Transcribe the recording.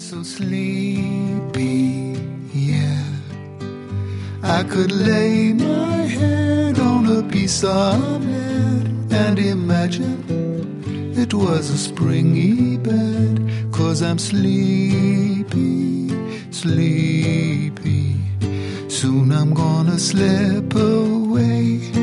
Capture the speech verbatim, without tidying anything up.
so sleepy, yeah. I could lay my head on a piece of lead and imagine it was a springy bed. 'Cause I'm sleepy, sleepy. Soon I'm gonna slip away